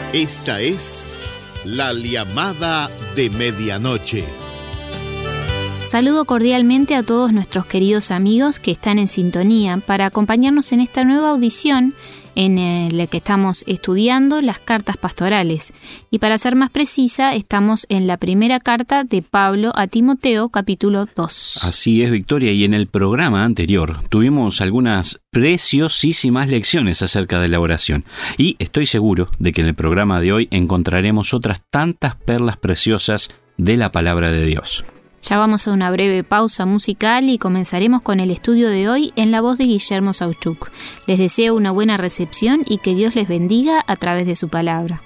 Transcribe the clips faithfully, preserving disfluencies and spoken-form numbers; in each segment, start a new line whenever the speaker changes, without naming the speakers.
Esta es la llamada de medianoche.
Saludo cordialmente a todos nuestros queridos amigos que están en sintonía para acompañarnos en esta nueva audición en la que estamos estudiando las cartas pastorales. Y para ser más precisa, estamos en la primera carta de Pablo a Timoteo, capítulo dos.
Así es, Victoria, y en el programa anterior tuvimos algunas preciosísimas lecciones acerca de la oración. Y estoy seguro de que en el programa de hoy encontraremos otras tantas perlas preciosas de la palabra de Dios.
Ya vamos a una breve pausa musical y comenzaremos con el estudio de hoy en la voz de Guillermo Sauchuk. Les deseo una buena recepción y que Dios les bendiga a través de su palabra.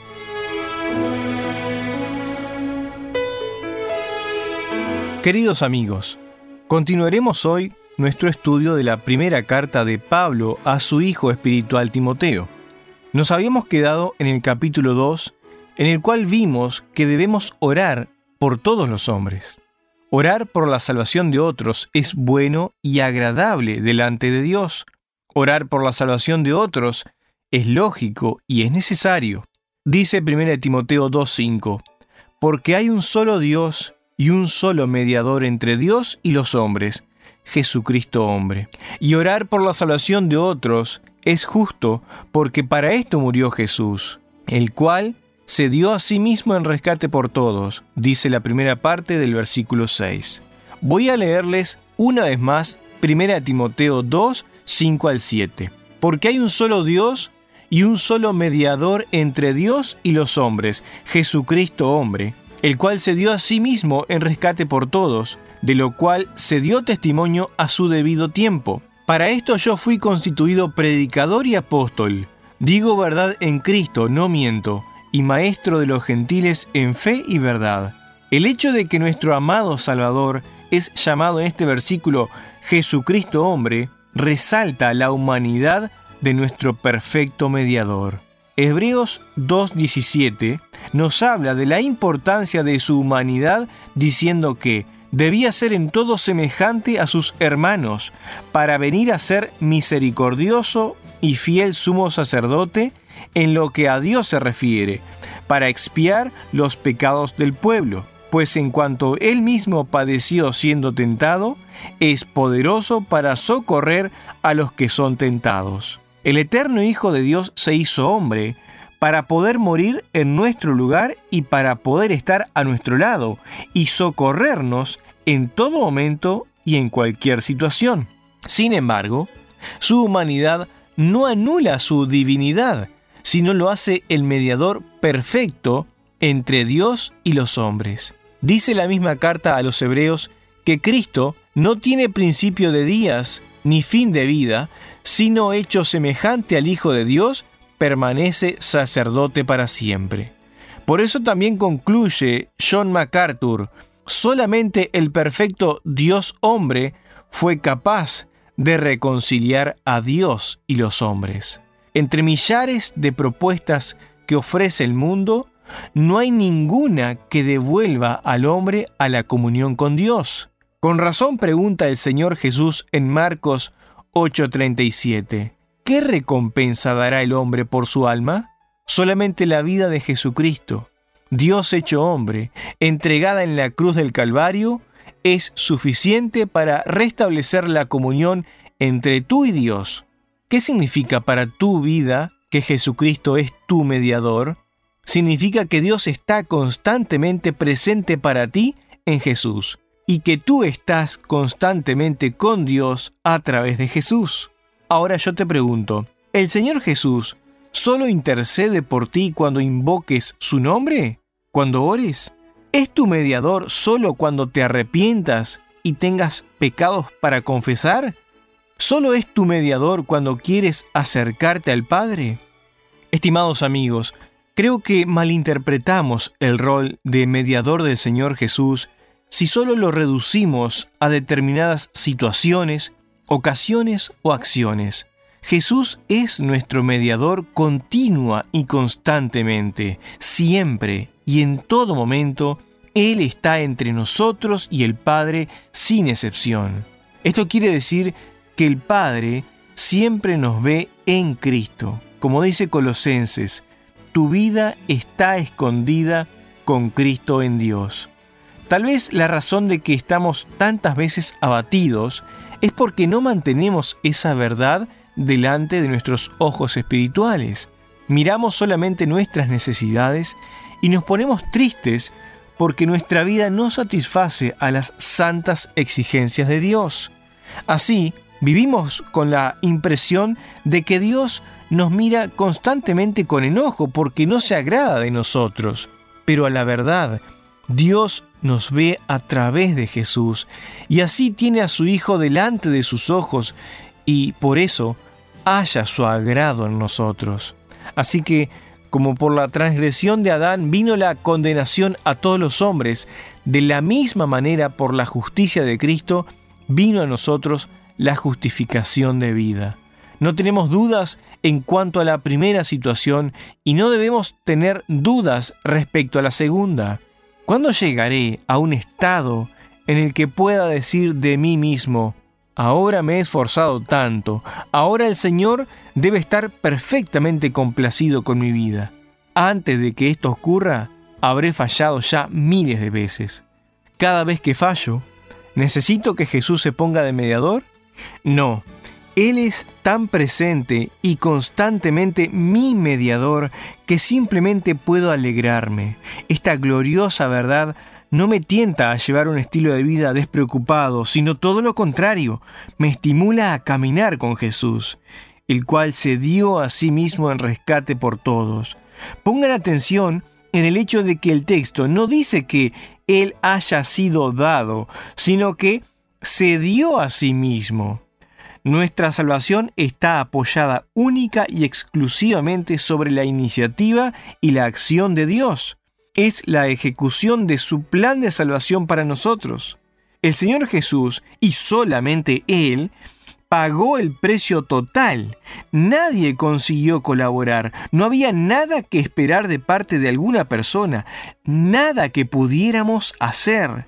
Queridos amigos, continuaremos hoy nuestro estudio de la primera carta de Pablo a su hijo espiritual Timoteo. Nos habíamos quedado en el capítulo dos, en el cual vimos que debemos orar por todos los hombres. Orar por la salvación de otros es bueno y agradable delante de Dios. Orar por la salvación de otros es lógico y es necesario. Dice primera Timoteo dos cinco, porque hay un solo Dios y un solo mediador entre Dios y los hombres, Jesucristo hombre. Y orar por la salvación de otros es justo, porque para esto murió Jesús, el cual se dio a sí mismo en rescate por todos, dice la primera parte del versículo seis. Voy a leerles una vez más primera Timoteo dos, cinco al siete. Porque hay un solo Dios y un solo mediador entre Dios y los hombres, Jesucristo hombre, el cual se dio a sí mismo en rescate por todos, de lo cual se dio testimonio a su debido tiempo. Para esto yo fui constituido predicador y apóstol. Digo verdad en Cristo, no miento, y maestro de los gentiles en fe y verdad. El hecho de que nuestro amado Salvador es llamado en este versículo Jesucristo hombre, resalta la humanidad de nuestro perfecto mediador. Hebreos dos diecisiete nos habla de la importancia de su humanidad, diciendo que debía ser en todo semejante a sus hermanos, para venir a ser misericordioso y fiel sumo sacerdote en lo que a Dios se refiere, para expiar los pecados del pueblo, pues en cuanto él mismo padeció siendo tentado, es poderoso para socorrer a los que son tentados. El eterno Hijo de Dios se hizo hombre para poder morir en nuestro lugar y para poder estar a nuestro lado y socorrernos en todo momento y en cualquier situación. Sin embargo, su humanidad no anula su divinidad, sino lo hace el mediador perfecto entre Dios y los hombres. Dice la misma carta a los Hebreos que Cristo no tiene principio de días ni fin de vida, sino hecho semejante al Hijo de Dios, permanece sacerdote para siempre. Por eso también concluye John MacArthur, solamente el perfecto Dios hombre fue capaz de reconciliar a Dios y los hombres. Entre millares de propuestas que ofrece el mundo, no hay ninguna que devuelva al hombre a la comunión con Dios. Con razón pregunta el Señor Jesús en Marcos ocho treinta y siete, ¿qué recompensa dará el hombre por su alma? Solamente la vida de Jesucristo, Dios hecho hombre, entregada en la cruz del Calvario, es suficiente para restablecer la comunión entre tú y Dios. ¿Qué significa para tu vida que Jesucristo es tu mediador? Significa que Dios está constantemente presente para ti en Jesús y que tú estás constantemente con Dios a través de Jesús. Ahora yo te pregunto, ¿el Señor Jesús solo intercede por ti cuando invoques su nombre? ¿Cuando ores? ¿Es tu mediador solo cuando te arrepientas y tengas pecados para confesar? ¿Solo es tu mediador cuando quieres acercarte al Padre? Estimados amigos, creo que malinterpretamos el rol de mediador del Señor Jesús si solo lo reducimos a determinadas situaciones, ocasiones o acciones. Jesús es nuestro mediador continua y constantemente, siempre y en todo momento. Él está entre nosotros y el Padre sin excepción. Esto quiere decir que el Padre siempre nos ve en Cristo. Como dice Colosenses, tu vida está escondida con Cristo en Dios. Tal vez la razón de que estamos tantas veces abatidos es porque no mantenemos esa verdad delante de nuestros ojos espirituales. Miramos solamente nuestras necesidades y nos ponemos tristes porque nuestra vida no satisface a las santas exigencias de Dios. Así, vivimos con la impresión de que Dios nos mira constantemente con enojo porque no se agrada de nosotros. Pero a la verdad, Dios nos ve a través de Jesús y así tiene a su Hijo delante de sus ojos y por eso halla su agrado en nosotros. Así que, como por la transgresión de Adán vino la condenación a todos los hombres, de la misma manera por la justicia de Cristo vino a nosotros la justificación de vida. No tenemos dudas en cuanto a la primera situación y no debemos tener dudas respecto a la segunda. ¿Cuándo llegaré a un estado en el que pueda decir de mí mismo, ahora me he esforzado tanto, ahora el Señor debe estar perfectamente complacido con mi vida? Antes de que esto ocurra, habré fallado ya miles de veces. Cada vez que fallo, ¿necesito que Jesús se ponga de mediador? No, Él es tan presente y constantemente mi mediador que simplemente puedo alegrarme. Esta gloriosa verdad no me tienta a llevar un estilo de vida despreocupado, sino todo lo contrario, me estimula a caminar con Jesús, el cual se dio a sí mismo en rescate por todos. Pongan atención en el hecho de que el texto no dice que Él haya sido dado, sino que se dio a sí mismo. Nuestra salvación está apoyada única y exclusivamente sobre la iniciativa y la acción de Dios. Es la ejecución de su plan de salvación para nosotros. El Señor Jesús, y solamente Él, pagó el precio total. Nadie consiguió colaborar. No había nada que esperar de parte de alguna persona, nada que pudiéramos hacer.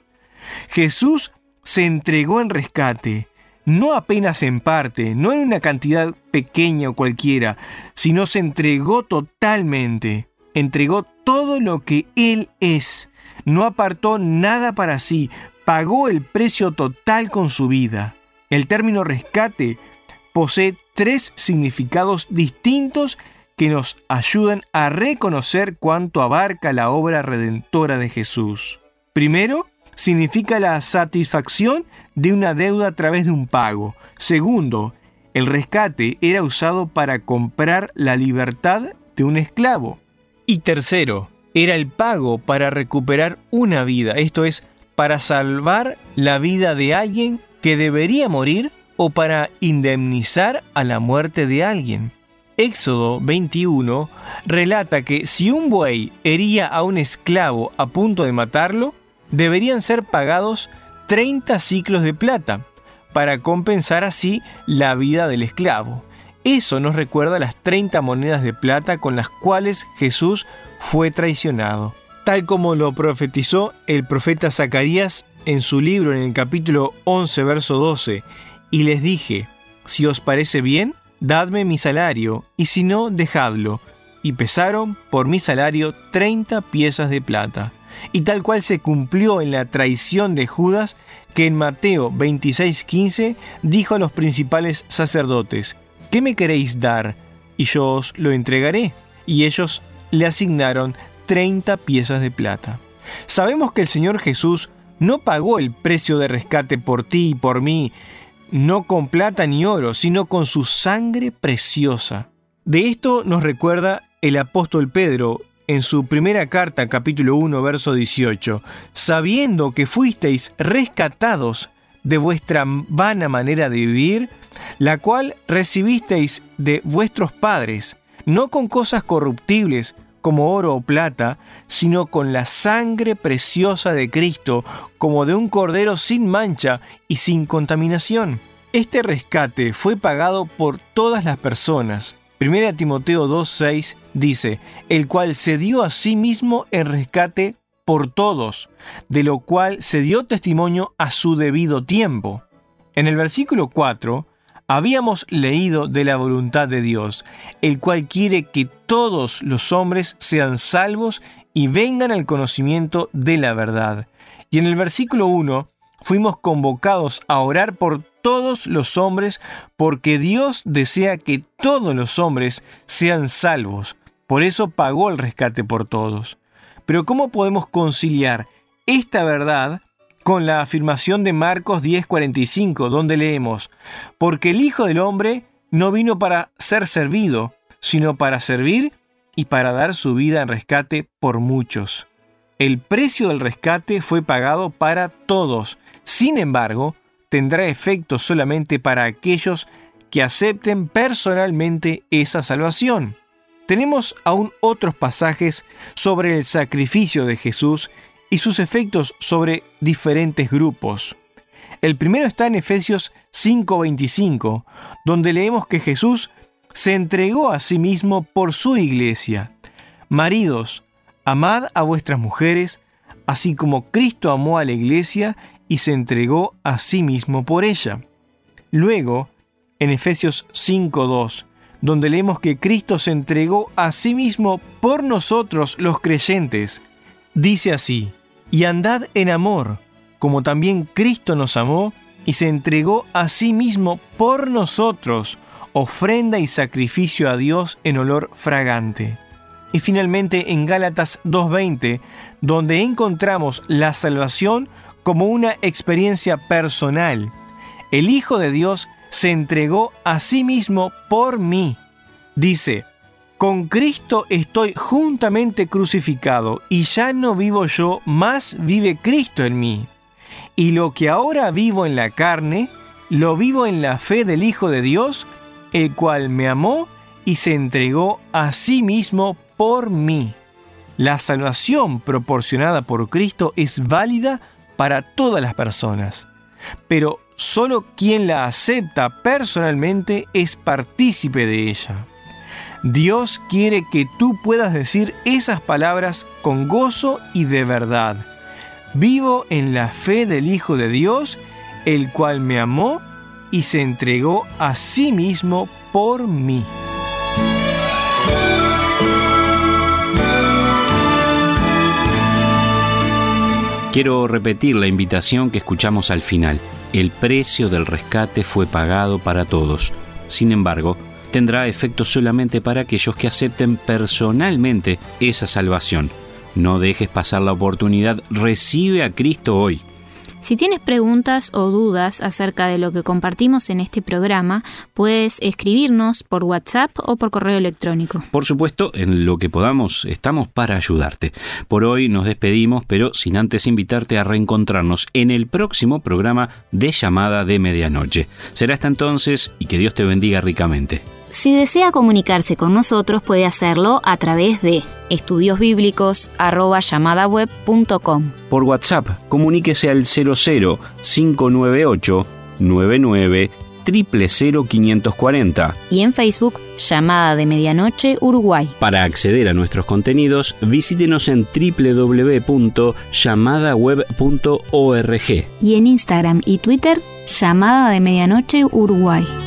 Jesús se entregó en rescate, no apenas en parte, no en una cantidad pequeña o cualquiera, sino se entregó totalmente. Entregó todo lo que Él es. No apartó nada para sí. Pagó el precio total con su vida. El término rescate posee tres significados distintos que nos ayudan a reconocer cuánto abarca la obra redentora de Jesús. Primero, significa la satisfacción de una deuda a través de un pago. Segundo, el rescate era usado para comprar la libertad de un esclavo. Y tercero, era el pago para recuperar una vida, esto es, para salvar la vida de alguien que debería morir o para indemnizar a la muerte de alguien. Éxodo veintiuno relata que si un buey hería a un esclavo a punto de matarlo, deberían ser pagados treinta siclos de plata para compensar así la vida del esclavo. Eso nos recuerda las treinta monedas de plata con las cuales Jesús fue traicionado, tal como lo profetizó el profeta Zacarías en su libro en el capítulo once, verso doce. Y les dije, si os parece bien, dadme mi salario, y si no, dejadlo. Y pesaron por mi salario treinta piezas de plata. Y tal cual se cumplió en la traición de Judas, que en Mateo veintiséis quince dijo a los principales sacerdotes, ¿qué me queréis dar? Y yo os lo entregaré. Y ellos le asignaron treinta piezas de plata. Sabemos que el Señor Jesús no pagó el precio de rescate por ti y por mí, no con plata ni oro, sino con su sangre preciosa. De esto nos recuerda el apóstol Pedro en su primera carta, capítulo uno, verso dieciocho, sabiendo que fuisteis rescatados de vuestra vana manera de vivir, la cual recibisteis de vuestros padres, no con cosas corruptibles como oro o plata, sino con la sangre preciosa de Cristo, como de un cordero sin mancha y sin contaminación. Este rescate fue pagado por todas las personas. Primera Timoteo dos seis dice, el cual se dio a sí mismo en rescate por todos, de lo cual se dio testimonio a su debido tiempo. En el versículo cuatro, Habíamos leído de la voluntad de Dios, el cual quiere que todos los hombres sean salvos y vengan al conocimiento de la verdad. Y en el versículo uno fuimos convocados a orar por todos los hombres, porque Dios desea que todos los hombres sean salvos. Por eso pagó el rescate por todos. Pero ¿cómo podemos conciliar esta verdad con la afirmación de Marcos diez cuarenta y cinco, donde leemos: porque el Hijo del Hombre no vino para ser servido, sino para servir y para dar su vida en rescate por muchos? El precio del rescate fue pagado para todos. Sin embargo, tendrá efecto solamente para aquellos que acepten personalmente esa salvación. Tenemos aún otros pasajes sobre el sacrificio de Jesús y sus efectos sobre diferentes grupos. El primero está en Efesios cinco veinticinco, donde leemos que Jesús se entregó a sí mismo por su iglesia. Maridos, amad a vuestras mujeres, así como Cristo amó a la iglesia y se entregó a sí mismo por ella. Luego, en Efesios cinco dos, donde leemos que Cristo se entregó a sí mismo por nosotros los creyentes, dice así: y andad en amor, como también Cristo nos amó y se entregó a sí mismo por nosotros, ofrenda y sacrificio a Dios en olor fragante. Y finalmente en Gálatas dos veinte, donde encontramos la salvación como una experiencia personal. El Hijo de Dios se entregó a sí mismo por mí. Dice: con Cristo estoy juntamente crucificado, y ya no vivo yo, mas vive Cristo en mí. Y lo que ahora vivo en la carne, lo vivo en la fe del Hijo de Dios, el cual me amó y se entregó a sí mismo por mí. La salvación proporcionada por Cristo es válida para todas las personas, pero solo quien la acepta personalmente es partícipe de ella. Dios quiere que tú puedas decir esas palabras con gozo y de verdad. Vivo en la fe del Hijo de Dios, el cual me amó y se entregó a sí mismo por mí.
Quiero repetir la invitación que escuchamos al final. El precio del rescate fue pagado para todos. Sin embargo, tendrá efecto solamente para aquellos que acepten personalmente esa salvación. No dejes pasar la oportunidad, recibe a Cristo hoy.
Si tienes preguntas o dudas acerca de lo que compartimos en este programa, puedes escribirnos por WhatsApp o por correo electrónico.
Por supuesto, en lo que podamos, estamos para ayudarte. Por hoy nos despedimos, pero sin antes invitarte a reencontrarnos en el próximo programa de Llamada de Medianoche. Será hasta entonces y que Dios te bendiga ricamente.
Si desea comunicarse con nosotros, puede hacerlo a través de estudiosbíblicos arroba llamadaweb punto com.
Por WhatsApp, comuníquese al cero cero cinco nueve ocho nueve nueve cero cero cero cinco cuatro cero.
Y en Facebook, Llamada de Medianoche Uruguay.
Para acceder a nuestros contenidos, visítenos en doble u doble u doble u punto llamadaweb punto org.
Y en Instagram y Twitter, Llamada de Medianoche Uruguay.